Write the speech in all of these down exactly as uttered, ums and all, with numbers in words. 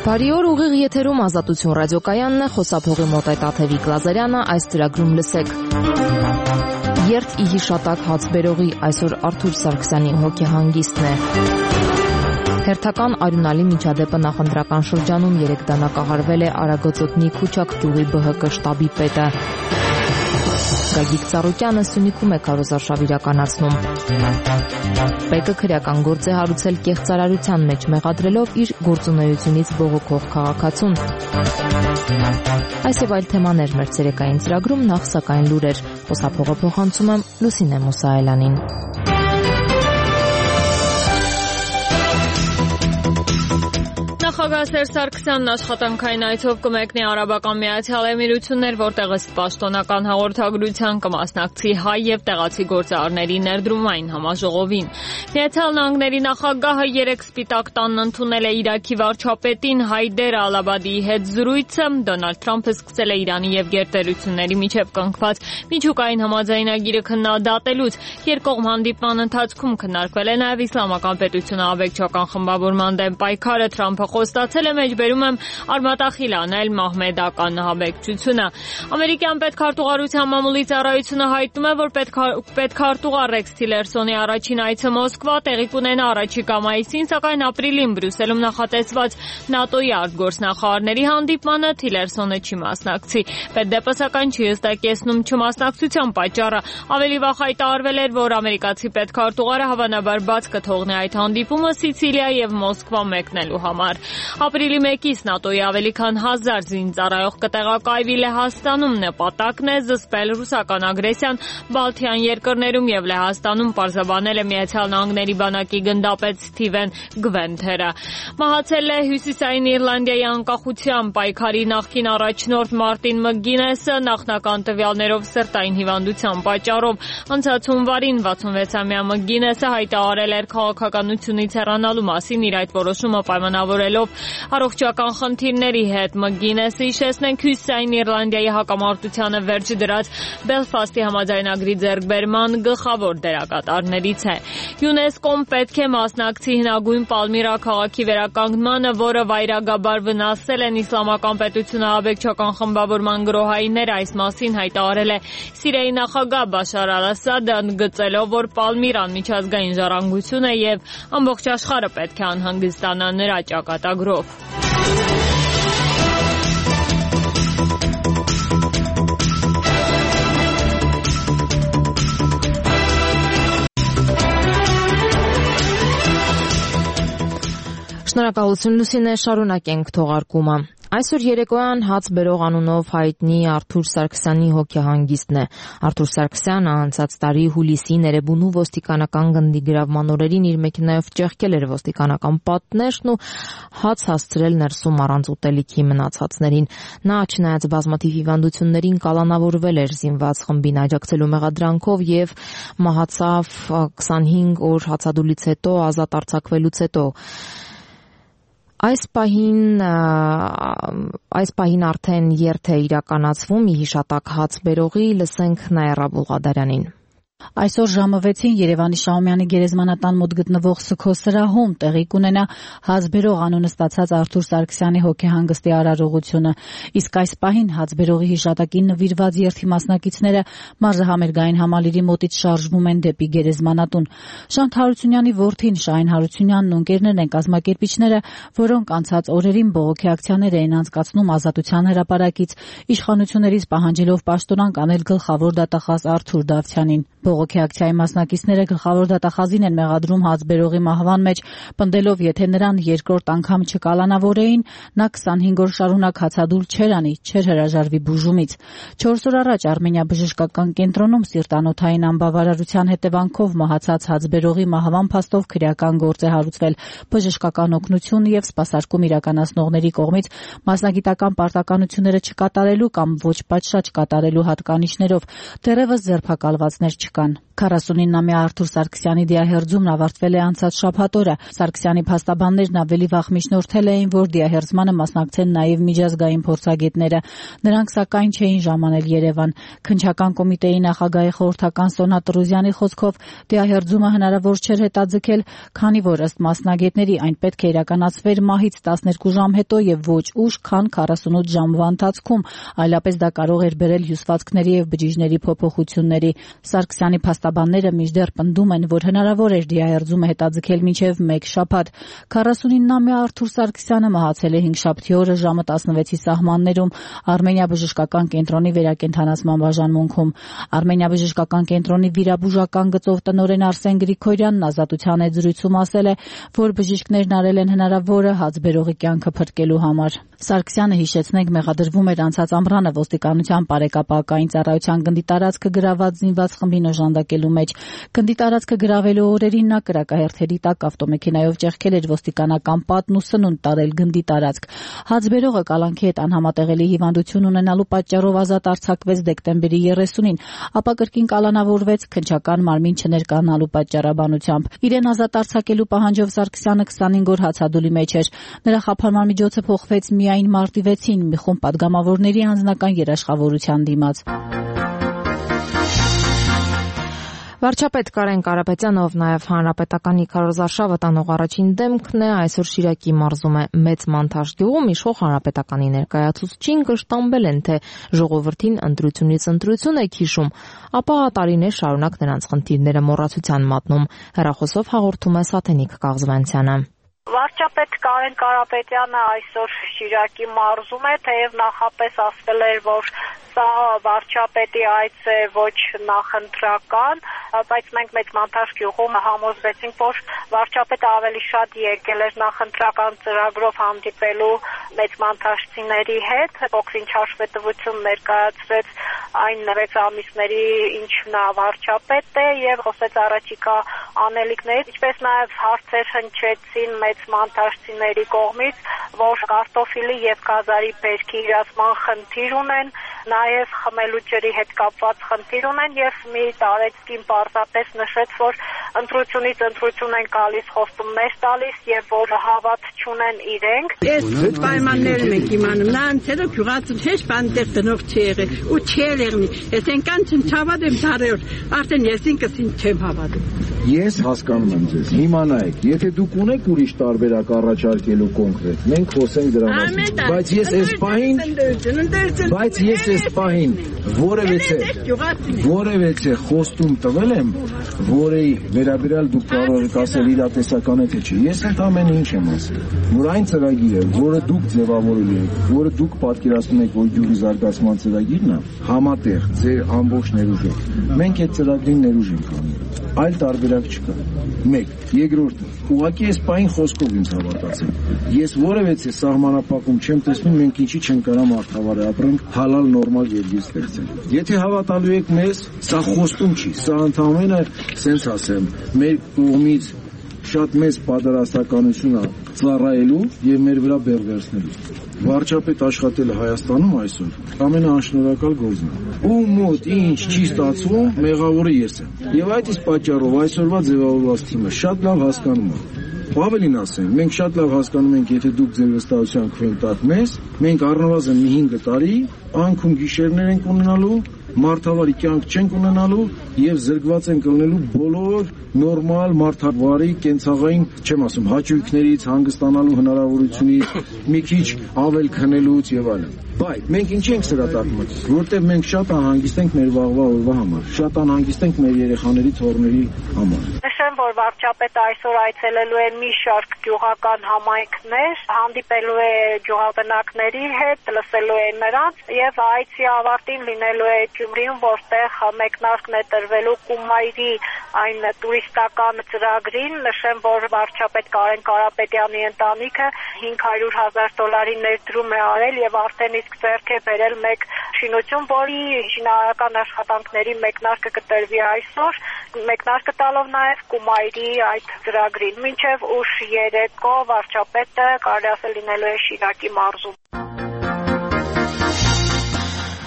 Բարի օր, ուղիղ եթերում Ազատություն ռադիոկայանն է, խոսափողի մոտ է Տաթևիկ Լազարյանը, այս ծրագրում լսեք. Երթ ի հիշատակ հացբերողի, այսօր Արթուր Սարգսյանի հոգեհանգիստն է. Հերթական արյունալի միջադեպը նախընտրական շրջանում երեք դանակահարվել է Արագածոտնի Քուչակ գյուղի B H K շտաբի պետը. Գագիկ Ծառուկյանը Սյունիքում է քարոզարշավ իրականացնում. Պեկը քրեական գործ է հարուցել կեղծարարության մեջ մեղադրելով իր գործունեությունից բողոքող քաղաքացուն. Այս եւ այլ թեմաներ մեր ցերեկային ծրագրում, նախ սակայն լուրեր. Խոսափողը փոխանցում եմ Լուսինե Մուսայելյանին. Նախագահ Սերժ Սարգսյանն աշխատանքային այցով կմեկնի Արաբական Միացյալ Էմիրություններ, որտեղ ըստ պաշտոնական հաղորդագրության կմասնակցի հայ եւ տեղացի գործարարների ներդրումային համաժողովին. Միացյալ Նահանգների նախագահը երեք Սպիտակ տանն ընդունել է Իրաքի վարչապետին Հայդեր Ալ-Աբադիի հետ զրույցը. Դոնալդ Թրամփը սկսել է Իրանի եւ գերտերությունների միջև կնքված միջուկային համաձայնագիրը քննադատելուց. Երկկողմ հանդիպման ընթացքում քննարկվել է նաեւ Իսլամական պետությունը աբեկչական խմբավորման դեմ պայքարը. Թրամփը խոստացել է մեջբերում եմ արմատախիլ անել մահմեդական նահաբեկչությունը. Ամերիկյան պետքարտուղարության մամուլի ծառայությունը հայտնում է, որ պետքարտուղար Ռեքս Թիլերսոնի առաջին այցը Մոսկվա տեղի կունենա առաջիկա մայիսին, սակայն ապրիլին Բրյուսելում նախատեսված ՆԱՏՕ-ի արտգործնախարարների հանդիպմանը Թիլերսոնը չի մասնակցի. Պետդեպը սակայն չի հստակեցնում չմասնակցության պատճառը. Ավելի վաղ հայտարարվել էր, որ ամերիկացի պետքարտուղարը հավանաբար բաց կթողնի այդ հանդիպումը Սիցիլիա եւ Մոսկվա մեկնելու համար. Ապրիլի մեկից ՆԱՏՕ-ի ավելի քան հազար զինծառայող կտեղակայվի Լեհաստանում. Նպատակն է զսպել ռուսական ագրեսիան Բալթյան երկրներում եւ Լեհաստանում, պարզաբանել է Միացյալ Նահանգների բանակի գնդապետ Սթիվեն Գվենթերը. Մահացել է Հյուսիսային Իռլանդիայի անկախության պայքարի նախկին առաջնորդ Մարտին Մկգինեսը նախնական տվյալներով սրտային հիվանդության պատճառով. Անցած հունվարին վաթսունվեցամյա Մկգինեսը հայտարարել էր քաղաքականությունից հեռանալու մասին, իր այդ որոշումը պայմանավորելով առողջական խնդիրների հետ. Մկգինեսը, հիշեցնենք, Հյուսիսային Իռլանդիայի հակամարտությանը վերջ դրած Բելֆաստի համաձայնագրի ձեռքբերման գլխավոր դերակատարներից է. ՅՈՒՆԵՍԿՕ-ն պետք է մասնակցի հնագույն Պալմիրա քաղաքի վերականգնմանը, որը վայրագաբար վնասել են Իսլամական պետությունը աբեկչական խմբավորման գրոհայինները. Այս մասին հայտարարել է Սիրիայի նախագահ Բաշար Ալ-Ասադը, ընդգծելով, որ Պալմիրան միջազգային ժառանգություն է եւ ամբողջ աշխարհը պետք է անհանգստանա նրա ճակատագրով. Շնորհակալություն Լուսինե, շարունակենք թողարկումը. Այսօր երեկոյան հաց բերող անունով հայտնի Արթուր Սարգսյանի հոգեհանգիստն է. Արթուր Սարգսյանը անցած տարի հուլիսին Էրեբունու ոստիկանական գնդի գրավման օրերին իր մեքենայով ճեղքել էր ոստիկանական պատնեշն ու հաց հասցրել ներսում առանց ուտելիքի մնացածներին. Նա, չնայած բազմաթիվ հիվանդություններին, կալանավորվել էր զինված խմբին աջակցելու մեղադրանքով եւ մահացավ քսանհինգ օր հացադուլից հետո, ազատ արձակվելուց հետո. Այս պահին այս պահին արդեն երթ է իրականացվում ի հիշատակ հաց բերողի, լսենք Նաիրա Բուլղադարյանին. Այսօր ժամը վեցին Երևանի Շահումյանի գերեզմանատան մոտ գտնվող Սքո սրահում տեղի կունենա հացբերող անունը ստացած Արթուր Սարգսյանի հոգեհանգստի արարողությունը. Իսկ այս պահին հացբերողի հիշատակին նվիրված երթի մասնակիցները մարզահամերգային համալիրի մոտից շարժվում են դեպի գերեզմանատուն. Շանթ Հարությունյանի որդին Շահին Հարությունյանն ու ընկերներն են կազմակերպիչները, որոնք անցած օրերին բողոքի ակցիաներ էին անցկացնում Ազատության հրապարակից, իշխանություններից պահանջելով պաշտոնանկ անել գլխավոր դատախազ Արթուր Դավթյանին. Բողոքի ակցիայի մասնակիցները գլխավոր դատախազին են մեղադրում հացբերողի մահվան մեջ, պնդելով, եթե նրան երկրորդ անգամ չկալանավորեին, նա քսանհինգ օր շարունակ հացադուլ չէր անի, չէր հրաժարվի բուժումից. Չորս օր առաջ Արմենիա բժշկական կենտրոնում սիրտանոթային անբավարարության հետևանքով մահացած հացբերողի մահվան փաստով քրեական գործ է հարուցվել. բժշկական օգնություն եւ սպասարկում իրականացնողների կողմից մասնագիտական պարտականությունները չկատարելու կամ ոչ պատշաճ կատարելու հատկանիշներով. դեռևս ձերբակալվածներ չկան. քառասունինամյա Արթուր Սարգսյանի դիահերձումն ավարտվել է անցած շաբաթ օրը։ Սարգսյանի փաստաբաններն ավելի վաղ միջնորդել էին, որ դիահերձմանը մասնակցեն նաև միջազգային փորձագետները։ Նրանք սակայն չէին ժամանել Երևան։ Քննչական կոմիտեի նախագահի խորհրդական Սոնա Տրուզյանի խոսքով դիահերձումը հնարավոր չէր հետաձգել, քանի որ ըստ մասնագետների այն պետք է իրականացվեր մահից տասներկու ժամ հետո եւ ոչ ուշ, քան քառասունութ ժամվա ընթացքում, այլապես դա կարող էր բերել հյուսվածքների եւ բջիջների փոփոխությունների։ Սարգսյանի փաստաբանները մինչդեռ պնդում են, որ հնարավոր էր դիահերձումը հետաձգել մինչև մեկ շաբաթ։ քառասունինամյա Արթուր Սարգսյանը մահացել է հինգշաբթի օրը ժամը տասնվեցի սահմաններում Արմենիա բժշկական կենտրոնի վերակենդանացման բաժանմունքում։ Արմենիա բժշկական կենտրոնի վիրաբուժական գծով տնօրեն Արսեն Գրիգորյանն ազատության հետ զրույցում ասել է, որ բժիշկներն արել են հնարավորը հացբերողի կյանքը փրկելու համար։ Սարգսյանը, հիշեցնենք, մեղադրվում էր անցած ամռանը ոստիկանության բարեկապակային ծառայության գնդի տարածքը գրաված զինված խմբին օժանդակելու մեջ։ Գնդի տարածքը գրավելու օրերին նա կրակահերթերի տակ ավտոմեքենայով ճեղքել էր ոստիկանական պատն ու սնունդ տարել գնդի տարածք։ Հացբերողը կալանքի հետ անհամատեղելի հիվանդություն ունենալու պատճառով ազատ արձակվեց դեկտեմբերի երեսունին, ապա կրկին կալանավորվեց քննչական մարմին չներկայանալու պատճառաբանությամբ։ Իրեն ազատ արձակելու պահանջով Սարգսյանը քսանհինգ օր հացադուլի մեջ էր։ Նրա խափանման միջոցը փոխվեց միայն մարտի վեցին մի խումբ պատգամավորների անձնական երաշխավորության դիմաց։ Վարչապետ Կարեն Կարապետյանը, ով նաև Հանրապետականի քարոզարշավը տանող առաջին դեմքն է, այսօր Շիրակի մարզում է Մեծ Մանթաշ գյուղում իշխող Հանրապետականի ներկայացուցչին կշտամբել են, թե ժողովրդին ընտրությունից ընտրություն եք հիշում, ապա տարիներ շարունակ նրանց խնդիրները մոռացության մատնում։ Հեռախոսով հաղորդում է Սաթենիկ Կաղզվանցյանը։ Վարչապետ Կարեն Կարապետյանը այսօր Շիրակի մարզում է, թեև նախապես ասվել էր, որ սա վարչապետի այց է ոչ նախընտրական, բայց մենք Մեծ Մանթաշ գյուղում համոզվեցինք, որ վարչապետը ավելի շատ եկել էր նախընտրական ծրագրով հանդիպելու Մեծ Մանթաշցիների հետ, փոքրինչ հաշվետվություն ներկայացրեց այն վեց ամիսների, ինչ նա վարչապետ է, եւ խոսեց առաջիկա անելիքներից, ինչպես նաեւ հարցեր հնչեցին Մեծ Մանթաշցիների կողմից, որ կարտոֆիլի եւ գազարի բերքի իրացման խնդիր ունեն, նաեւ խմելու ջրի հետ կապված խնդիր ունեն եւ մի տարեցկին պարզապես նշեց, որ ընտրությունից ընտրություն են գալիս խոստումներ տալիս եւ որ հավատ չունեն իրենք։ Այս պայմաններն ենք իմանում, նրանցերը գյուղացուն հեչ բան տեղ տնող չի եղել ու չի եղնի։ Ես այնքան չհավատեմ դարեր, արդեն ես ինքս ինձ չեմ հավատում։ Ես հասկանում եմ ձեզ, հիմա նայեք, եթե դուք ունեք ուրիշ տարբերակ առաջարկելու կոնկրետ, մենք խոսենք դրա մասին, բայց ես այս պահին, բայց ես այս պահին որևէ որևէ խոստում տվել եմ, որի վերաբերյալ դուք կարող եք ասել իրատեսական է թե չի։ Ես ընդամենը ինչ եմ ասել, որ այն ծրագիրը, որը դուք ձևավորել եք, որը դուք պատկերացնում եք, որ գյուղի զարգացման ծրագիրն է, համատեղ ձեր ամբողջ ներուժով, մենք այդ ծրագրին ներուժ ենք անում։ Այլ տարբերակ չկա։ Մեկ, երկրորդը, ուղղակի այս պահին խոսքով ինձ հավատացեք։ Ես որևէ սահմանապակում չեմ տեսնում, մենք ինչի չենք կարող մարդավարի ապրենք, հալալ նորմալ երկիր ստեղծել։ Եթե հավատալու եք մեզ, սա խոստում չի, սա ընդհանրապես, սենց ասեմ, մեր կողմից շատ մեծ պատրաստականություն է ծառայելու եւ մեր վրա բեռ վերցնելու։ Վարչապետ աշխատելը Հայաստանում այսօր ամենաանշնորհակալ գործն է։ Ու մոտ ինչ չի ստացվում, մեղավորը ես եմ։ Եվ այդ իսկ պատճառով այսօրվա ձևավորված թիմը շատ լավ հասկանում է։ Ավելին ասեմ, մենք շատ լավ հասկանում ենք, եթե դուք ձեր վստահության քվենտակ մեզ, մենք առնվազն մի հինգ տարի անքում գիշերներ ենք ունենալու, մարդավարի կյանք չենք ունենալու եւ զրկված ենք ելնելու բոլոր նորմալ մարդավարի կենցաղային, չեմ ասում, հաճույքներից, հանգստանալու հնարավորությունից, մի քիչ ավել քնելուց եւ այլն։ Բայց մենք ինչ ենք սրա տակմած, որտեղ մենք շատ անհանգիստ ենք մեր վաղվա օրվա համար, շատ անհանգիստ ենք մեր երեխաների թոռների համար։ Նշեմ, որ վարչապետը այսօր այցելելու է մի շարք գյուղական համայնքներ, հանդիպելու է գյուղաբնակների հետ, լսելու է նրանց եւ այցի ավարտին լինելու է Գյումրիում, որտեղ մեկնարկն է տրվելու Կումայրի այն տուրիստական ծրագրին։ Նշեմ, որ վարչապետ Կարեն Կարապետյանի ընտանիքը հինգ հարյուր հազար դոլարի ներդրում է արել եւ արդեն իսկ ձեռք է բերել մեկ շինություն, որի շինարարական աշխատանքների մեկնարկը կտրվի այսօր, մեկնարկը տալով նաեւ Կումայրի այդ ծրագրին։ Մինչեւ ուշ երեկո վարչապետը կարելի ասել լինելու է Շիրակի մարզում։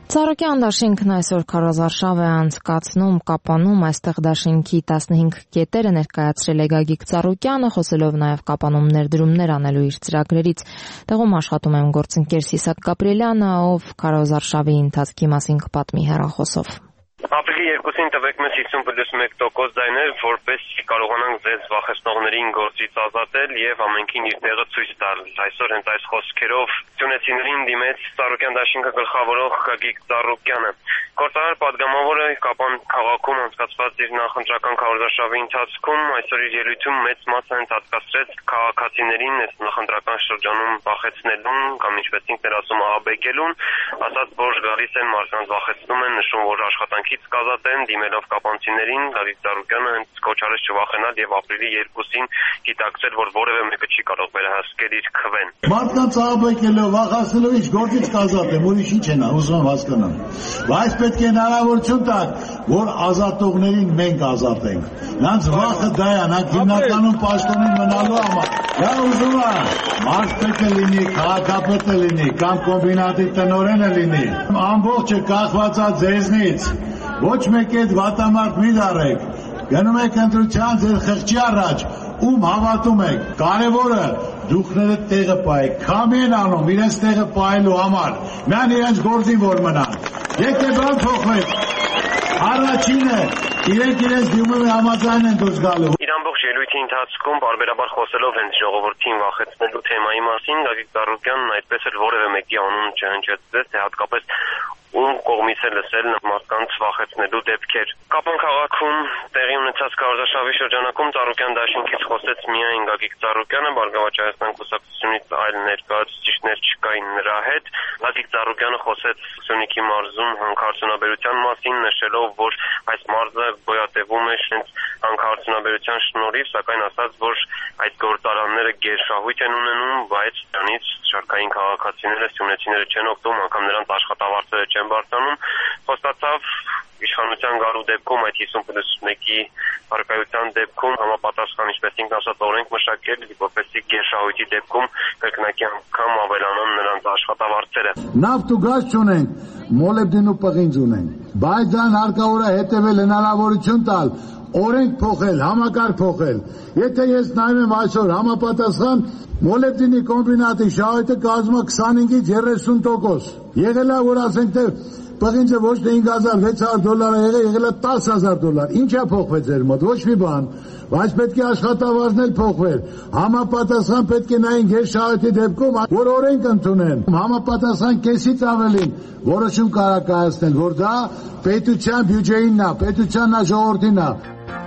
Ծառուկյան դաշինքն այսօր քարոզարշավ է անցկացնում Կապանում, այստեղ դաշինքի տասնհինգ կետերը ներկայացրել է Գագիկ Ծառուկյանը, խոսելով նաև Կապանում ներդրումներ անելու իր ծրագրերից։ Տեղում աշխատում է գործընկեր Սիսակ Գաբրիելյանը, ով քարոզարշավի ընթացքի մասին կպատմի հեռախոսով։ Ապրիլի երկուսին տվեք մեզ հիսուն պլյուս մեկ տոկոս ձայներ, որպեսզի կարողանանք ձեզ վախեցնողներին գործից ազատել եւ ամենքին իր տեղը ցույց տալ։ Այսօր հենց այս խոսքերով ծյունեցիներին դիմեց Ծառուկյան դաշինքը գլխավորող Գագիկ Ծառուկյանը։ Գործարար падգամավորը Կապան քաղաքում անցկացված իր նախընտրական քարոզարշավի ընթացքում այսօր իր ելույթում մեծ մասը հատկացրեց քաղաքացիներին այս նախընտրական շրջանում վախեցնելուն կամ ինչպես ինքն էր ասում ահաբեկելուն, ասաց, որ գալիս են մարդկանց վախեցնում են, նշում, որ աշխատանքից կազատեն, դիմելով կապանցիներին, Գագիկ Ծառուկյանը հենց կոչ արեց չվախենալ եւ ապրիլի երկուսին գիտակցել, որ որևէ մեկը չի կարող վերահսկել իր քվեն։ Մարդկանց ահաբեկելով, վախեցնելով ինչ գործից կազատեմ, ուրիշ ինչ են ուզում հասկանամ։ Բայց պետք է հնարավորություն տալ, որ ազատողներին մենք ազատենք։ Նրանց վախը դա է, նրանք հիմնականում պաշտոնին մնալու համար։ Դա ուզում եմ, մարդ պետք է լինի, քաղաքապետ է լինի, կամ կոմբինատի տնօրենը լինի։ Ամբողջը կախված է ձեզնից։ Ոչ մեկ այդ վատամարդ մի դարեք։ Գնում եք ընտրության ձեր խղճի առաջ, ում հավատում եք։ Կարևորը դուքները տեղը պահեք, քամի են անում իրենց տեղը պահելու համար, միան իրենց գործին որ մնան։ Եկե բան փոխվեք։ Առաջինը իրենք իրենց դիմումի համաձայն են դուրս գալու։ Իր ամբողջ ելույթի ընթացքում բարբերաբար խոսելով հենց ժողովրդին վախեցնելու թեմայի մասին, Գագիկ Ծառուկյանն այդպես էլ որևէ մեկի անուն չհնչեցրեց, թե հատկապես ում կողմից է լսել մարդկանց վախեցնելու դեպքեր։ Կապան քաղաքում տեղի ունեցած քարոզարշավի շրջանակում Ծառուկյան դաշինքից խոսեց միայն Գագիկ Ծառուկյանը, Բարգավաճ Հայաստան կուսակցությունից այլ ներկայացուցիչներ չկային նրա հետ։ Գագիկ Ծառուկյանը խոսեց Սյունիքի մարզում հանքարդյունաբերության մասին, նշելով, որ այս մարզը գոյատևում է հենց հանքարդյունաբերության շնորհիվ, սակայն ասաց, որ այդ գործարանները գերշահույթ են ունենում, բայց դրանից շարքային քաղաքացիները, սյունեցիները չեն օգտվում, անգամ նրանց աշխատավարձերը չեն բարձրանում, խոստացավ իշխանության գալու դեպքում այդ հիսուն պլյուս մեկի առկայության դեպքում համապատասխան, ինչպես ինքն ասաց, օրենք մշակել, որպեսզի գերշահույթի դեպքում կրկնակի անգամ ավելանան նրանց աշխատավարձերը։ Նավթ ու գազ չունենք, մոլեբդեն ու պղինձ ունենք, բայց դրան հարկավոր է հետևել, հնարավորություն տալ, օրենք փոխել, համակարգ փոխել։ Եթե ես նայում եմ այսօր համապատասխան մոլեբդենի կոմբինատի շահույթը կազմում է քսանհինգից երեսուն տոկոս։ Եղել է, որ ասենք թե պղինձը ոչ թե հինգ հազար վեց հարյուր դոլար է եղել, եղել է տասը հազար դոլար։ Ինչա փոխվել ձեր մոտ, ոչ մի բան, բայց պետք է աշխատավարձն էլ փոխվեր։ Համապատասխան պետք է նայեն գերշահույթի դեպքում, որ օրենք ընդունեն։ Համապատասխան կեսից ավելին որոշում կարող կայացնել, որ դա պետության բյուջեինն է, պետությանն է, ժողովրդին է։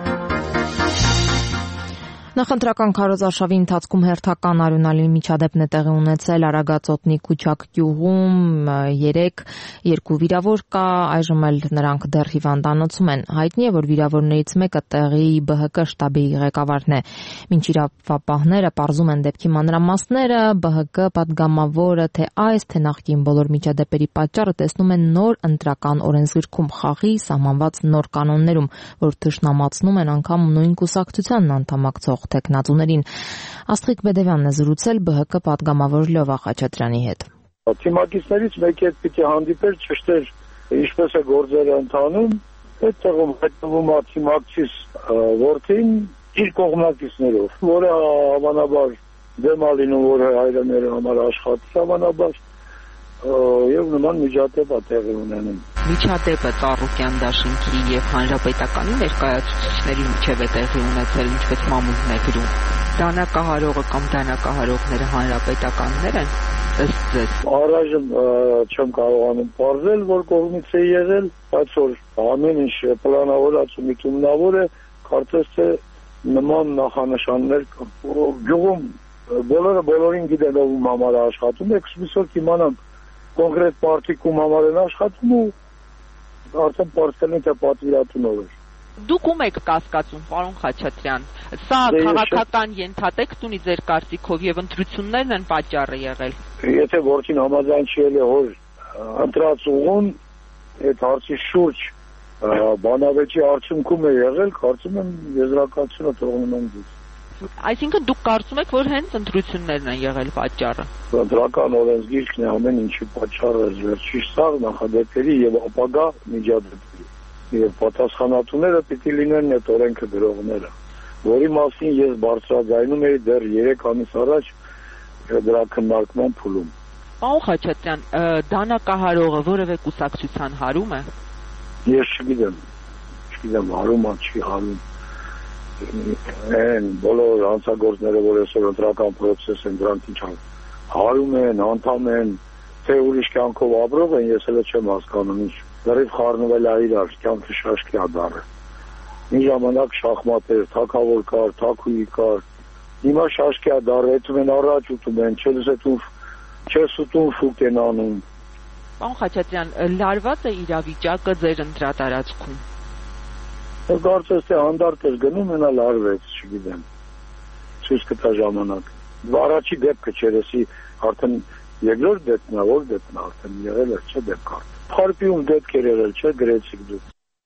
Նախընտրական քարոզարշավի ընթացքում հերթական արյունալի միջադեպն է տեղի ունեցել Արագածոտնի Քուչակ գյուղում երեք երկու վիրավոր կա, այժմ էլ նրանք դեռ հիվանդանոցում են։ Հայտնի է, որ վիրավորներից մեկը տեղի B H K շտաբի ղեկավարն է։ Մինչ իրավապահները պարզում են դեպքի մանրամասները, B H K պատգամավորը թե այս, թե նախկին բոլոր միջադեպերի պատճառը տեսնում են նոր ընտրական օրենսգրքում խաղի սահմանված նոր կանոններում, որ թշնամացնում են անգամ նույն կուսակցությանն անդամակցող տեխնատուներին։ Աստղիկ Բեդևյանն է զրուցել B H K պատգամավոր Լյովա Խաչատրյանի հետ։ Թիմակիցներից մեկի հետ պիտի հանդիպեր, ճշտեր ինչպես է գործերը ընթանում, այդ տեղում հետևում է թիմակցիս որդին իր կողմնակիցներով, որը հավանաբար դեմ է լինում, որ հայրենները համար աշխատի հավանաբար եւ նման միջադեպ է տեղի ունենում։ Միջադեպը Ծառուկյան դաշինքի եւ հանրապետականի ներկայացուցիչների միջև է տեղի ունեցել, ինչպես մամուլն է գրում։ Դանակահարողը կամ դանակահարողները հանրապետականներ են, ըստ ձեզ։ Առայժմ չեմ կարողանում պարզել, որ կողմից է եղել, բայց որ ամեն ինչ պլանավորած ու միտումնավոր է, կարծես թե նման նախանշաններ կան։ Գյուղում բոլորը բոլորին գիտեն ով համար աշխատում է, սկսվիսոր կիմանան կոնկրետ պարտիկում համար են աշխատում ու արդեն պարտքերին թե պատվիրատունով էր։ Դուք ում եք կասկածում, պարոն Խաչատրյան, սա քաղաքական ենթատեքստ ունի ձեր կարծիքով եւ ընտրություններն են պատճառը եղել։ Եթե գործին համաձայնչել է հոր ընտրած ուղուն, այդ հարցի շուրջ բանավեճի արդյունքում է եղել, կարծում եմ եզրակացությունը թողնում եմ դուք։ Այսինքն դուք կարծում եք, որ հենց ընտրություններն են եղել պատճառը։ Դրական օրենսգիրքն է ամեն ինչի պատճառը, վերջի սաղ նախադեպերի եւ ապագա միջադեպերի։ Եվ պատասխանատուները պիտի լինեն այդ օրենքը գրողները, որի մասին ես բարձրաձայնում էի դեռ երեք ամիս առաջ դրա քննարկման փուլում։ Պարոն Խաչատրյան, դանակահարողը որևէ կուսակցության հարում է։ Ես չգիտեմ, չգիտեմ հարում է, չի հարում։ Են բոլոր հանցագործները, որ այսօր ընտրական process են, դրանք ինչ են, հարում են, անդամ են, թե ուրիշ կյանքով ապրող են, ես էլ չեմ հասկանում, ինչ լրիվ խառնվել է իրար, կյանքը շաշկի է դառը։ Մի ժամանակ շախմատ էր, թագավոր կար, թագուհի կար, հիմա շաշկի է դառը, էթում են առաջ ուտում են, չես էթում, չես ուտում շուկ են անում։ Պարոն Խաչատրյան, լարված է իրավիճակը ձեր ընտրատարածքում։ Կարծես թե հանդարտ էր գնում, հենա լարվեց, չգիտեմ, ցույց կտա ժամանակ։ Առաջի դեպքը չէր, էսի արդեն երկրորդ դեպքն է, որ դեպքն է արդեն եղել էր, չէ դեպք արդեն։ Փարպիում դեպք էր եղել, չէ, գրեցիք դուք։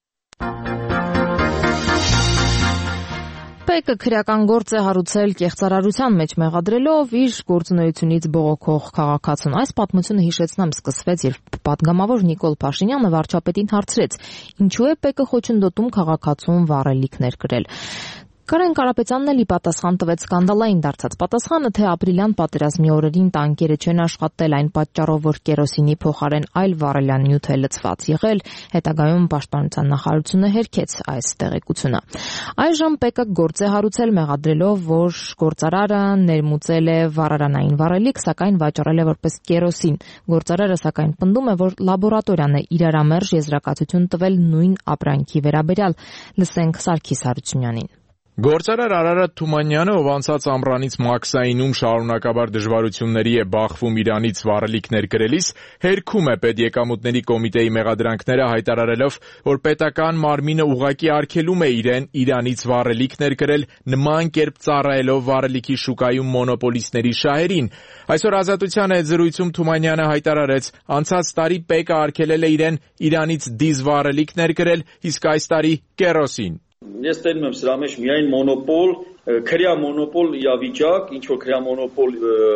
Պեկը քրեական գործ է հարուցել կեղծարարության մեջ մեղադրելով իր գործունեությունից բողոքող քաղաքացուն։ Այս պատմությունը հիշեցնեմ սկսվեց, երբ պատգամավոր Նիկոլ Փաշինյանը վարչապետին հարցրեց. ինչու է Պեկը խոչընդոտում քաղաքացուն վառելիքներ կրել։ Կարեն Կարապետյանն էլ ի պատասխան տվեց սկանդալային դարձած պատասխանը, թե ապրիլյան պատերազմի օրերին տանկերը չեն աշխատել այն պատճառով, որ կերոսինի փոխարեն այլ վառելյան նյութ է լցված եղել, հետագայում պաշտպանության նախարարությունը հերքեց այս տեղեկությունը։ Այժմ Պեկը գործ է հարուցել մեղադրելով, որ գործարարը ներմուծել է վառարանային վառելիք, սակայն վաճառել է որպես կերոսին։ Գործարարը սակայն պնդում է, որ լաբորատորիան է իրարամերժ եզրակացություն տվել նույն ապրանքի վերաբերյալ։ Լսենք Սարգիս Հարությունյանին։ Գործարար Արարատ Թումանյանը, ով անցած ամռանից մաքսայինում շարունակաբար դժվարությունների է բախվում Իրանից վառելիքներ կրելիս, հերքում է պետեկամուտների կոմիտեի մեղադրանքները հայտարարելով, որ պետական մարմինը ուղղակի արգելում է իրեն Իրանից վառելիքներ կրել, նման կերպ ծառայելով վառելիքի շուկայում մոնոպոլիստների շահերին։ Այսօր Ազատության հետ զրույցում Թումանյանը հայտարարեց, անցած տարի Պեկը արգելել է իրեն Իրանից դիզ վառելիքներ կրել, իսկ այս տարի կերոսին։ Ես տենում եմ սրա մեջ միայն մոնոպոլ, քրյա մոնոպոլ իրավիճակ, ինչ որ քրյա մոնոպոլ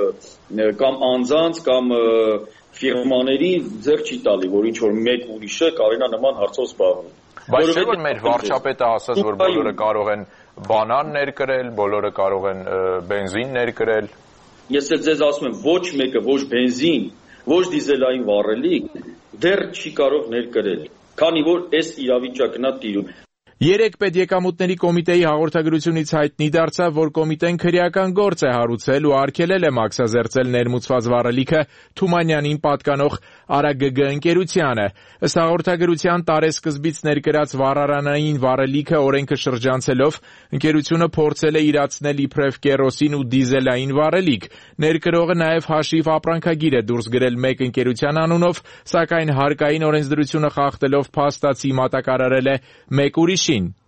կամ անձանց կամ ֆիրմաների ձեռ չի տալի, որ ինչ որ մեկ ուրիշը կարենա նման հարցով զբաղվել։ Բայց չէ՞ որ մեր վարչապետը ասաց, որ բոլորը կարող են բանաններ կրել, բոլորը կարող են բենզիններ կրել։ Ես էլ ձեզ ասում եմ, ոչ մեկը, ոչ բենզին, ոչ դիզելային վառելիք դեռ չի կարող ներկրել, քանի որ այս իրավիճակն է տիրում։ Երեք պետեկամուտների կոմիտեի հաղորդագրությունից հայտնի դարձավ, որ կոմիտեն քրեական գործ է հարուցել ու արգելել է մաքսազերծել ներմուծված վառելիքը Թումանյանին պատկանող Արագգ ընկերությանը։ Ըստ հաղորդագրության տարեսկզբից ներկրած վառարանային վառելիքը օրենքը շրջանցելով, ընկերությունը փորձել է իրացնել իբրև կերոսին ու դիզելային վառելիք։ Ներկրողը նաև հաշիվ ապրանքագիր է դուրս գրել մեկ ընկերության անունով, սակայն հարկային օրենսդրությունը խախտելով փաստացի մատակարարել է մեկ ուրիշ։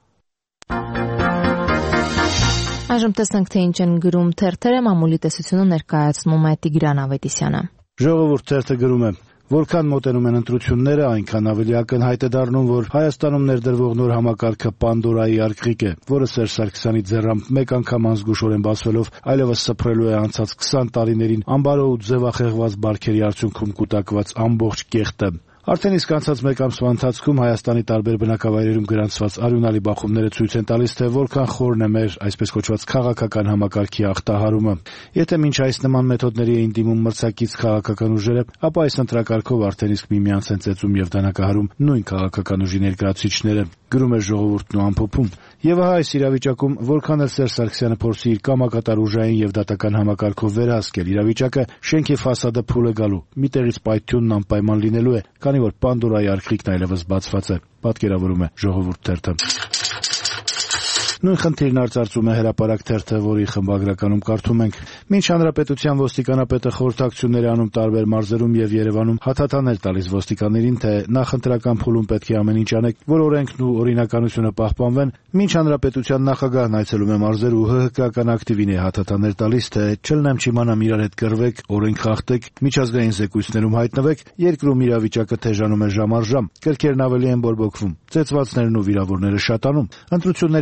Այժմ տեսնենք, թե ինչ են գրում թերթերը, մամուլի տեսությունը ներկայացնում է Տիգրան Ավետիսյանը։ Ժողովուրդ թերթը գրում է. Որքան մոտենում են ընտրությունները, այնքան ավելի ակնհայտ է դառնում, որ Հայաստանում ներդրվող նոր համակարգը Պանդորայի արկղիկ է, որը Սերժ Սարգսյանի ձեռամբ մեկ անգամ անզգուշորեն բացվելով այլևս սփռելու է անցած քսան տարիներին ամբարո ու ձևախեղված բարքերի արդյունքում կուտակված ամբողջ կեղտը։ Արդեն իսկ անցած մեկ ամսվա ընթացքում Հայաստանի տարբեր բնակավայրերում գրանցված արյունալի բախումները ցույց են տալիս, թե որքան խորն է մեր այսպես կոչված քաղաքական համակարգի ախտահարումը։ Եթե մինչ այս նման մեթոդների էին դիմում մրցակից քաղաքական ուժերը, ապա այս ընտրակարգով արդեն իսկ միմյանց են ծեծում եւ դանակահարում նույն քաղաքական ուժի ներկայացուցիչները, գրում է Ժողովուրդն ու ամփոփում։ Եվ ահա այս իրավիճակում որքան էլ Սերժ Սարգսյանը փորձի իր կամակատար ուժային եւ դատական համակարգով վերահսկել իրավիճակը, շենքի ֆասադը փուլ է գալու, միտեղից պայթյունն անպայման լինելու է, քանի որ Պանդորայի արկղիկն այլևս բացված է, պատկերավորում է Ժողովուրդ թերթը։ Նույն խնդիրն արծարծում է Հրապարակ թերթը, որի խմբագրականում կարդում ենք. Մինչ հանրապետության ոստիկանապետը խորհրդակցություններ անում տարբեր մարզերում եւ Երևանում հաթաթաներ տալիս ոստիկաններին, թե նախընտրական փուլում պետք է ամեն ինչ անեք, որ օրենքն ու օրինականությունը պահպանվեն, մինչ հանրապետության նախագահն այցելում է մարզեր ու ՀՀԿ-ական ակտիվին է հաթաթաներ տալիս, թե չլնեմ չիմանամ իրար հետ կռվեք, օրենք խախտեք, միջազգային զեկույցներում հայտնվեք, երկրում իրավիճակը թեժանում է ժամ առ ժամ, կրկերն ավելի են բորբոքվում, ծեծվածներն ու վիրավորները շատանում, ընտրությունների օրվա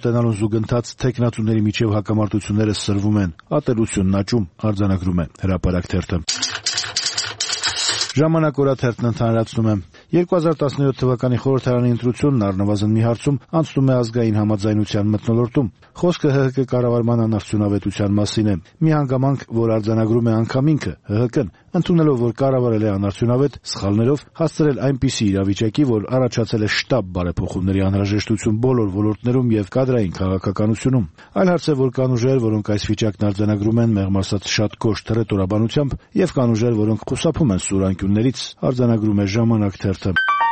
մոտենալուն զուգընթաց թեկնածուների միջև հակամարտությունները սրվում են, ատելությունն աճում, արձանագրում է Հրապարակ թերթը։ Ժամանակ օրաթերթն ընդհանրացնում է. երկու հազար տասնյոթ թվականի խորհրդարանի ընտրությունն առնվազն մի հարցում անցնում է ազգային համաձայնության մթնոլորտում։ Խոսքը ՀՀԿ կառավարման անարդյունավետության մասին է։ Մի հանգամանք, որ արձանագրում է անգամ ինքը, ՀՀԿ-ն, ընդունելով, որ կառավարել է անարդյունավետ, սխալներով հասցրել այնպիսի իրավիճակի, որ առաջացել է շտապ բարեփոխումների անհրաժեշտություն բոլոր ոլորտներում եւ կադրային քաղաքականությունում։ Այլ հարց է, որ կան ուժեր, որոնք այս վիճակն արձանագրում են մեղմ ասած շատ կոշտ հռետորաբանությամբ, եւ կան ուժեր, որոնք խուսափում են սուր անկյուններից, արձանագրում է Ժամանակ թերթը։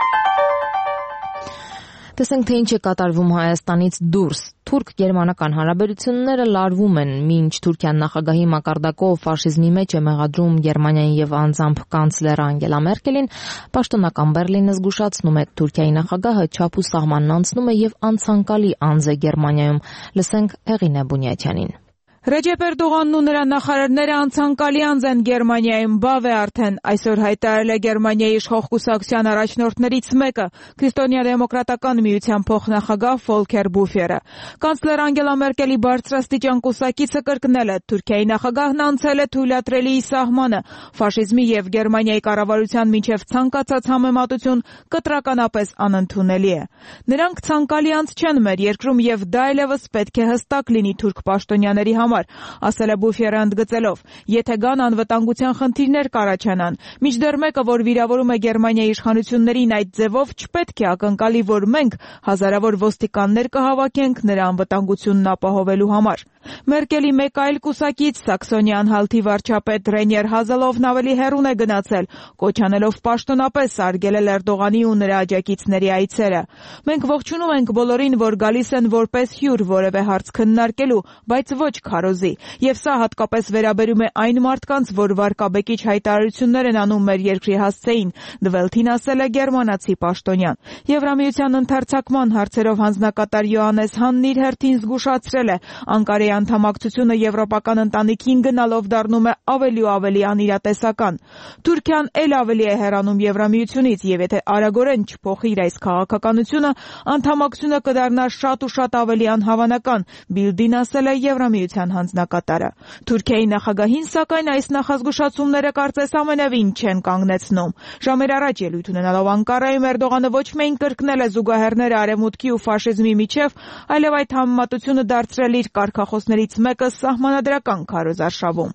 Տեսենք, թե ինչ է կատարվում Հայաստանից դուրս։ Թուրք-գերմանական հարաբերությունները լարվում են, մինչ Թուրքիան նախագահի մակարդակով ֆաշիզմի մեջ է մեղադրում Գերմանիային եւ անձամբ կանցլեր Անգելա Մերկելին, պաշտոնական Բեռլինը զգուշացնում է, Թուրքիայի նախագահը չափ ու սահմանն անցնում է եւ անցանկալի անձ է Գերմանիայում։ Լսենք Հեղինե Բունյաթյանին։ Ռեջեփ Էրդողանն ու նրա նախարարները անցանկալի անձ են Գերմանիայում, բավ է արդեն, այսօր հայտարարել է Գերմանիայի իշխող կուսակցության առաջնորդներից մեկը, Քրիստոնյա-դեմոկրատական միության փոխնախագահ Ֆոլքեր Բուֆերը։ Կանցլեր Անգելա Մերկելի բարձրաստիճան կուսակիցը կրկնել է, Թուրքիայի նախագահն անցել է թույլատրելիի սահմանը, ֆաշիզմի եւ Գերմանիայի կառավարության միջև ցանկացած համեմատություն կտրականապես անընդունելի է։ Նրանք ցանկալի անձ չեն մեր երկրում եւ դա այլևս պետք է հստակ լինի թուրք պաշտոնյաների համար, ասել է Բուֆերը ընդգծելով, եթե կան անվտանգության խնդիրներ կառաջանան, մինչդեռ մեկը, որ վիրավորում է Գերմանիայի իշխանություններին այդ ձևով, չպետք է ակնկալի, որ մենք հազարավոր ոստիկաններ կհավաքենք նրա անվտանգությունն ապահովելու համար։ Մերկելի մեկ այլ կուսակից Սաքսոնի անհալթի վարչապետ Ռենիեր Հազելովն ավելի հեռուն է գնացել, կոչ անելով պաշտոնապես արգելել Էրդողանի ու նրա աջակիցների այցերը։ Մենք ողջունում ենք բոլորին, որ գալիս են որպես հյուր որևէ հարց քննարկելու, բայց ոչ քարոզի, եւ սա հատկապես վերաբերում է այն մարդկանց, որ վարկաբեկիչ հայտարարություններ են անում մեր երկրի հասցեին, Դվելթին ասել է գերմանացի պաշտոնյան։ Եվրամիության ընդարձակման հարցերով հանձնակատար Յոհանես Հանն իր հերթին զգուշացրել է, Անկարայի անդամակցությունը եվրոպական ընտանիքին գնալով դառնում է ավելի ու ավելի անիրատեսական։ Թուրքիան էլ ավելի է հեռանում Եվրամիությունից, եւ եթե արագորեն չփոխի իր այս քաղաքականությունը, անդամակցությունը կդառնա շատ ու շատ ավելի անհավանական, Բիլդին ասել է Եվրամիության հանձնակատարը։ Թուրքիայի նախագահին, սակայն, այս նախազգուշացումները կարծես ամենևին չեն կանգնեցնում։ Ժամեր առաջ ելույթ ունենալով Անկարայում Էրդողանը ոչ միայն կրկնել է զուգահեռները արևմուտքի ու ֆաշիզմի միջև, այլև այդ համեմատությունը դարձրել իր կարգախոսներից մեկը սահմանադրական քարոզարշավում։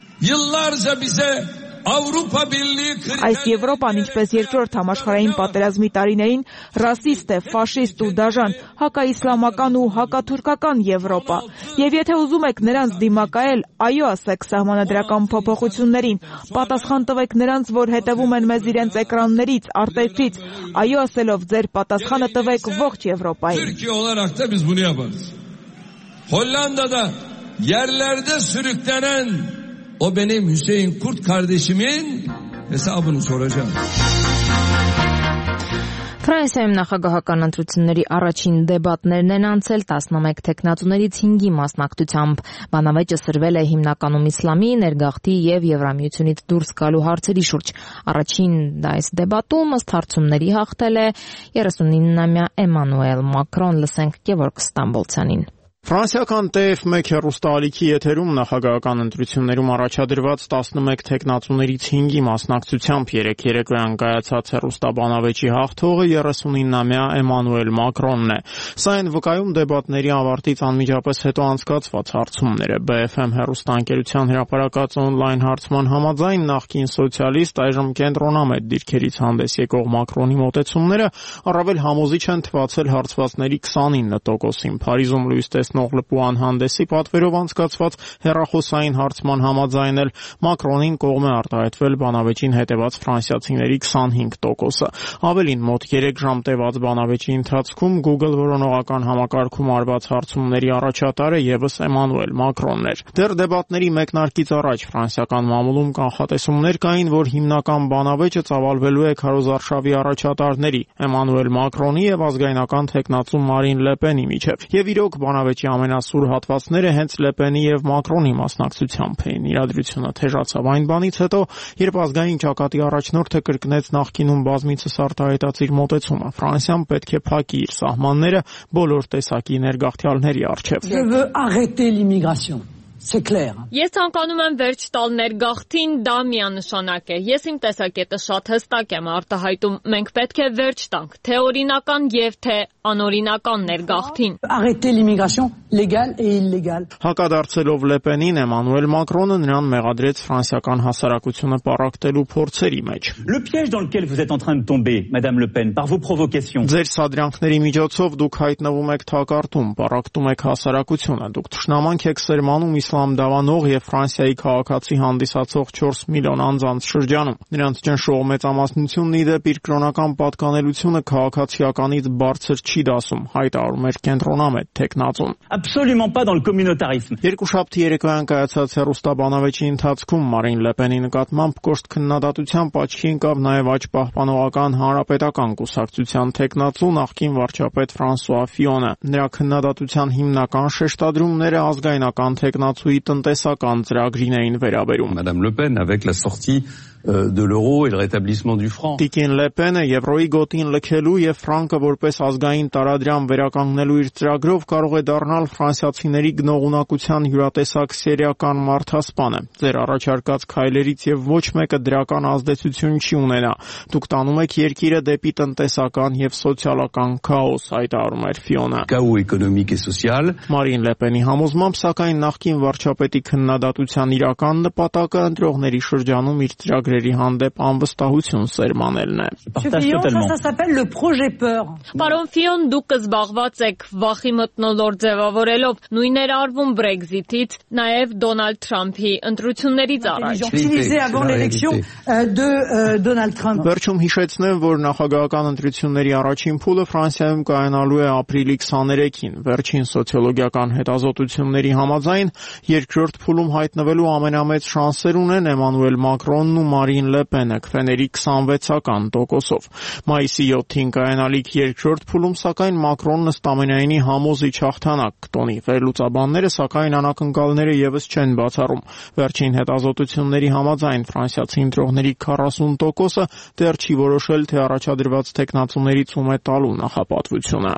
Այս Եվրոպան, ինչպես երկրորդ համաշխարհային պատերազմի տարիներին, ռասիստ է, ֆաշիստ ու դաժան, հակաիսլամական ու հակաթուրքական Եվրոպա։ Եվ եթե ուզում եք նրանց դիմակայել, այո ասեք սահմանադրական փոփոխություններին, պատասխան տվեք նրանց, որ հետևում են մեզ իրենց էկրաններից, արտերկրից, այո ասելով ձեր պատասխանը տվեք ողջ Եվրոպային։ Hollanda'da yerlerde sürüklenen o benim Hüseyin Kurt kardeşimin hesabını soracağım. Ֆրանսիայում նախագահական ընտրությունների առաջին դեբատներն են անցել տասնմեկ թեկնածուներից հինգի մասնակցությամբ։ Բանավեճը սրվել է հիմնականում իսլամի, ներգաղթի եւ Եվրամիությունից դուրս գալու հարցերի շուրջ։ Առաջին այս դեբատում ըստ հարցումների հաղթել է երեսունիննամյա Էմանուել Մակրոն, լսենք Գևորգ Ստամբոլցյանին։ Ֆրանսիական T F մեկ հեռուստաալիքի եթերում նախագահական ընտրություններում առաջադրված տասնմեկ թեկնածուներից հինգի մասնակցությամբ երեկ երեկոյան կայացած հեռուստաբանավեճի հաղթողը երեսունիննամյա Էմանուել Մակրոնն է։ Սա այն վկայում դեբատների ավարտից անմիջապես հետո անցկացված հարցումները։ B F M հեռուստաընկերության հրապարակած օնլայն հարցման համաձայն նախկին սոցիալիստ, այժմ կենտրոնամետ դիրքերից հանդես եկող Մակրոնի մոտեցումները առավել համոզիչ են թվացել հարցվածների քսանինը տոկոսին։ Փարիզում լույս տեսնող լպուան հանդեսի պատվերով անցկացված հեռախոսային հարցման համաձայն էլ Մակրոնին կողմ է արտահայտվել բանավեճին հետևած ֆրանսիացիների քսանհինգ տոկոսը։ Ավելին, մոտ երեք ժամ տևած բանավեճի ընթացքում Google որոնողական համակարգում արված հարցումների առաջատարը ևս Էմանուել Մակրոնն էր։ Դեռ դեբատների մեկնարկից առաջ ֆրանսիական մամուլում կանխատեսումներ կային, որ հիմնական բանավեճը ծավալվելու է քարոզարշավի առաջատարների Էմանուել Մակրոնի եւ ազգայնական թեկնածու Մարին Լեպենի միջև։ Եվ իրոք բանավեճի բանավեճի ամենասուր հատվածները հենց Լեպենի եւ Մակրոնի մասնակցությամբ էին։ Իրադրությունը թեժացավ այն բանից հետո, երբ ազգային ճակատի առաջնորդը կրկնեց նախկինում բազմիցս արտահայտած իր մոտեցումը. Ֆրանսիան պետք է փակի իր սահմանները բոլոր տեսակի ներգաղթյալների առջև։ Je veux arrêter l'immigration. C'est clair. Ես ցանկանում եմ վերջ տալ ներգաղթին, դա միանշանակ է։ Ես իմ տեսակետը շատ հստակ եմ արտահայտում։ Մենք պետք է վերջ տանք թե օրինական եւ թե անօրինական ներգաղթին։ Arrêter l'immigration légale et illégale. Հակադարձելով Լեպենին, Էմանուել Մակրոնը նրան մեղադրեց ֆրանսիական հասարակությունը պառակտելու փորձերի մեջ։ Le piège dans lequel vous êtes en train de tomber, Madame Le Pen, par vos provocations. Ձեր սադրյանքների միջոցով դուք հայտնվում եք թակարդում, պառակտում եք հասարակությունը, դուք թշնամանք եք սերմանում իսլամ դավանող եւ Ֆրանսիայի քաղաքացի հանդիսացող չորս միլիոն անձանց շրջանում։ Նրանց ճնշող մեծամասնությունն ի դեպ իր կրոնական պատկանելությունը քաղաքացիականից բարձր չի դասում, հայտարարում էր կենտրոնամետ տեխնացուն։ Absolument pas dans le communautarisme. Երկուշաբթի երեկոյան կայացած հեռուստաբանավեճի ընթացքում Մարին Լեպենի նկատմամբ կոշտ քննադատությամբ աչքի ընկավ նաև աջ պահպանողական հանրապետական կուսակցության տեխնացու նախկին վարչապետ Ֆրանսուଆ Ֆիոնը։ Նրա քննադատության հիմնական շեշտադրումները ազգայնական տեխնացուի տնտեսական ծրագրին էին վերաբերում։ Madame Le Pen avec la sortie de l'euro et le rétablissement du franc. Տիկին Լեպենը եվրոյի գոտին լքելու եւ ֆրանկը որպես ազգային տարադրամ վերականգնելու իր ծրագրով կարող է դառնալ ֆրանսիացիների գնողունակության յուրատեսակ սերիական մարդասպանը։ Ձեր առաջարկած քայլերից եւ ոչ մեկը դրական ազդեցություն չի ունենա։ Դուք տանում եք երկիրը դեպի տնտեսական եւ սոցիալական քաոս, հայտարարում էր Ֆիոնը։ Chaos économique et social. Մարին Լեպենի համոզմամբ, սակայն նախկին վարչապետի քննադատության իրական նպատակը ընտրողների շրջանում իր ծրագրերի հանդեպ անվստահություն սերմանելն է։ Ça s'appelle le projet peur. Պարոն Ֆիոն, դուք կզբաղված եք վախի մթնոլորտ ձևավորելով, նույնն էր արվում Brexit-ից, նաև Դոնալդ Թրամփի ընտրություններից առաջ։ Utilisé avant l'élection de Donald Trump. Վերջում հիշեցնեմ, որ նախագահական ընտրությունների առաջին փուլը Ֆրանսիայում կայանալու է ապրիլի քսաներեքին։ Վերջին սոցիոլոգիական հետազոտությունների համաձայն երկրորդ փուլում հայտնվելու ամենամեծ շանսեր ունեն Էմանուել Մակրոնն ու Մարին Լեպենը քվեների քսանվեցական տոկոսով։ Մայիսի յոթին կայանալիք երկրորդ փուլում, սակայն Մակրոնն ըստամենայնի համոզիչ հաղթանակ կտոնի։ Վերլուծաբանները, սակայն անակնկալները եւս չեն բացառում։ Վերջին հետազոտությունների համաձայն ֆրանսիացի ընտրողների քառասուն տոկոսը դեռ չի որոշել, թե առաջադրված տեխնացուներից ում է տալու նախապատվությունը։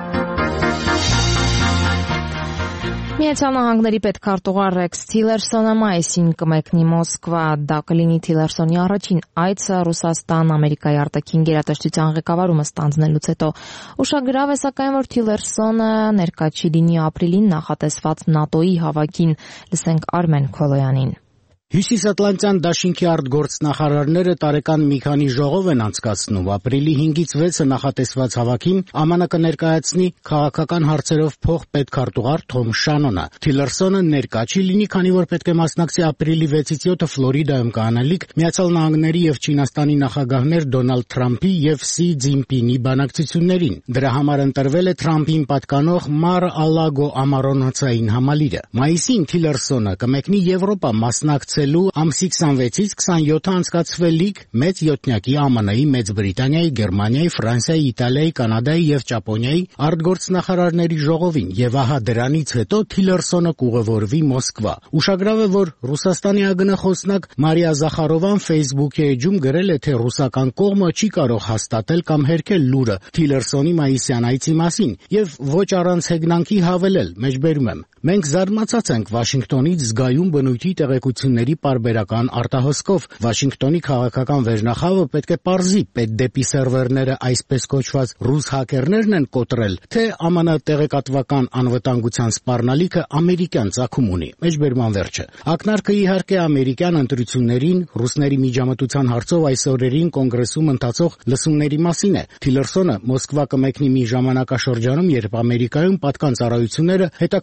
Միացյալ Նահանգների պետքարտուղար Ռեքս Թիլերսոնը մայիսին կմեկնի Մոսկվա։ Դա կլինի Թիլերսոնի առաջին այցը Ռուսաստան Ամերիկայի արտաքին գերատեսչության ղեկավարումը ստանձնելուց հետո։ Ուշագրավ է սակայն, որ Թիլերսոնը ներկա չի լինի ապրիլին նախատեսված ՆԱՏՕ-ի հավաքին։ Լսենք Արմեն Քոլոյանին։ Հյուսիսատլանտյան դաշինքի արտգործնախարարները տարեկան մի քանի ժողով են անցկացնում։ Ապրիլի հինգից վեցը նախատեսված հավաքին ԱՄՆ կներկայացնի քաղաքական հարցերով փոխպետքարտուղար Թոմ Շանոնը։ Թիլերսոնը ներկա չի լինի, քանի որ պետք է մասնակցի ապրիլի վեցից յոթը Ֆլորիդայում կանալիք Միացյալ Նահանգների եւ Չինաստանի նախագահներ Դոնալդ Թրամփի եւ Սի Ցզինպինի բանակցություններին։ Դրա համար ընտրվել է Թրամփին պատկանող Մար-a-Լագո ամառոնոցային համալիրը։ Մայիսին Թիլերսոնը կմեկնի Եվրոպա մասնակցել ամսի քսանվեցից քսանյոթը անցկացվելիք մեծ յոթնյակի ԱՄՆ-ի, Մեծ Բրիտանիայի, Գերմանիայի, Ֆրանսիայի, Իտալիայի, Կանադայի եւ Ճապոնիայի արտգործնախարարների ժողովին, եւ ահա դրանից հետո Թիլերսոնը կուղևորվի Մոսկվա։ Ուշագրավ է, որ Ռուսաստանի ագնախոսնակ Մարիա Զախարովան Facebook-ի էջում գրել է, թե ռուսական կողմը չի կարող հաստատել կամ հերքել լուրը Թիլերսոնի մայիսյան այցի մասին եւ ոչ առանց հեգնանքի հավելել, մեջբերում եմ. Մենք զարմացած ենք Վաշինգտոնից զգայուն բնույթի տեղեկությունների պարբերական արտահոսքով։ Վաշինգտոնի քաղաքական վերնախավը պետք է պարզի, պետ դեպի սերվերները այսպես կոչված ռուս հակերներն են կոտրել, թե ԱՄՆ տեղեկատվական անվտանգության սպառնալիքը ամերիկյան ծագում ունի։ Մեջբերման վերջը։ Ակնարկը իհարկե ամերիկյան ընտրություններին, ռուսների միջամտության հարցով այս օրերին կոնգրեսում ընթացող լսումների մասին է։ Թիլերսոնը Մոսկվա կմեկնի մի ժամանակաշրջանում, երբ Ամերիկայում պատկան ծառայությունները հետաքննում են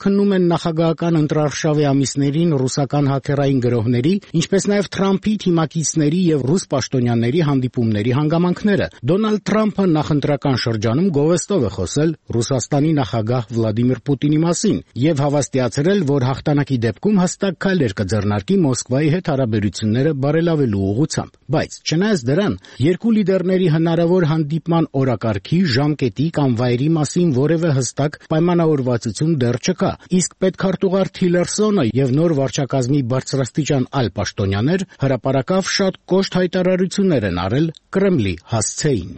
նախագահական ընտրարշավի ամիսներին ռուսական հաքերային գրոհների, ինչպես նաև Թրամփի թիմակիցների եւ ռուս պաշտոնյաների հանդիպումների հանգամանքները։ Դոնալդ Թրամփը նախընտրական շրջանում գովեստով է խոսել Ռուսաստանի նախագահ Վլադիմիր Պուտինի մասին եւ հավաստիացրել, որ հաղթանակի դեպքում հստակ քայլեր կձեռնարկի Մոսկվայի հետ հարաբերությունները բարելավելու ուղղությամբ։ Բայց չնայած դրան, երկու լիդերների հնարավոր հանդիպման օրակարգի, ժամկետի կամ վայրի մասին որևէ հստակ պայմանավորվածություն դեռ չկա, իսկ պետքարտուղար Թիլերսոնը եւ նոր վարչակազմի բարձրաստիճան այլ պաշտոնյաներ հրապարակավ շատ կոշտ հայտարարություններ են արել Կրեմլի հասցեին։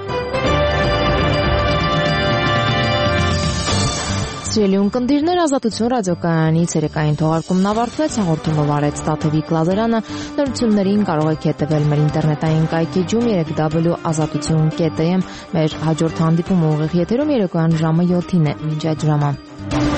Սիրելի ունկնդիրներ, Ազատություն ռադիոկայանի ցերեկային թողարկումն ավարտվեց, հաղորդումով արեց Տաթևիկ Լազարյանը, նորություններին կարող եք հետևել մեր ինտերնետային կայքեջում երեք դաբլյու ազատություն կետ էմ, մեր հաջորդ հանդիպումը ուղիղ եթերում երեկոյան ժամը յոթին է, մինչ այդ ժամը։